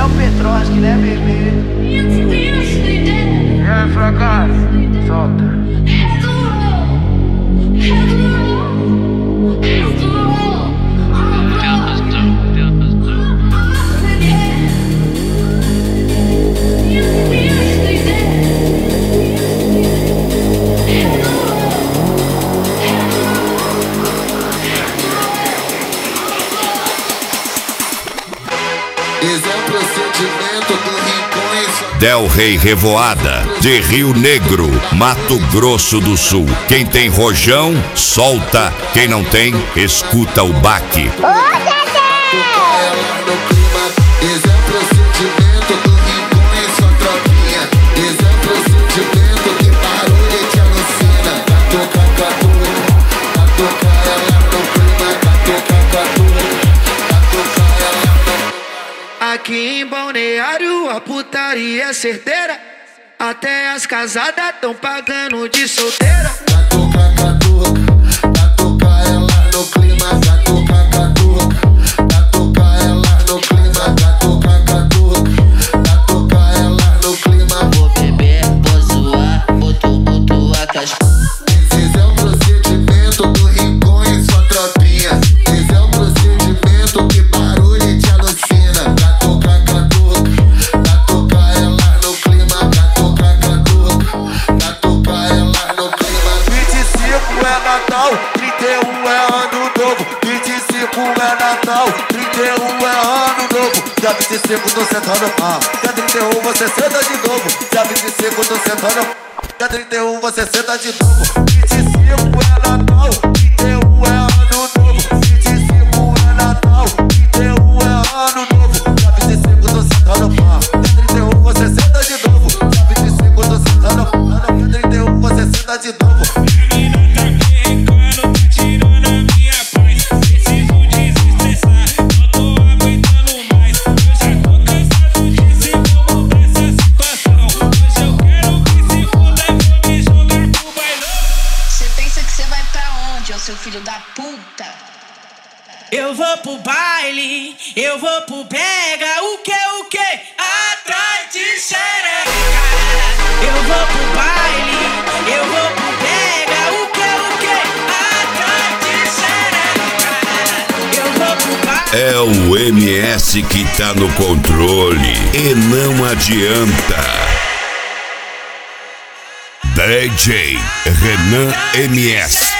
o Petrovski, né, bebê? E aí, fracasso? Solta. Del Rey Revoada, de Rio Negro, Mato Grosso do Sul. Quem tem rojão, solta. Quem não tem, escuta o baque. Aqui em Balneário a putaria é certeira. Até as casadas tão pagando de solteira. Catuca, ela no clima. Catuca, ela no clima. Catuca, ela no clima. Vou beber, vou zoar, boto a caspa. Esse é o procedimento do rincão e sua tropinha. Esse é o procedimento que barulho te alucina. Catuca, ela no clima. Catuca, ela no clima. 25 é Natal, 31 é ano novo. 25 é Natal, 31 é ano novo. Dia 25 tô sentando pau. Dia 31 você senta de novo. Dia 25 tô sentando. Dia 31 você senta de novo. 25 é Natal, 31 é ano novo. 25 é Natal, 31 é ano novo. Dia 25 tô sentando pau. Dia 31 você senta de novo. Dia 25 tô sentando pau. Dia 31 você senta de novo. Seu filho da puta. Eu vou pro baile, eu vou pro brega. O que? Atrás de xereca. Eu vou pro baile, eu vou pro brega. O que? Atrás de xereca. Eu vou pro baile. É o MS que tá no controle e não adianta. DJ Renan MS.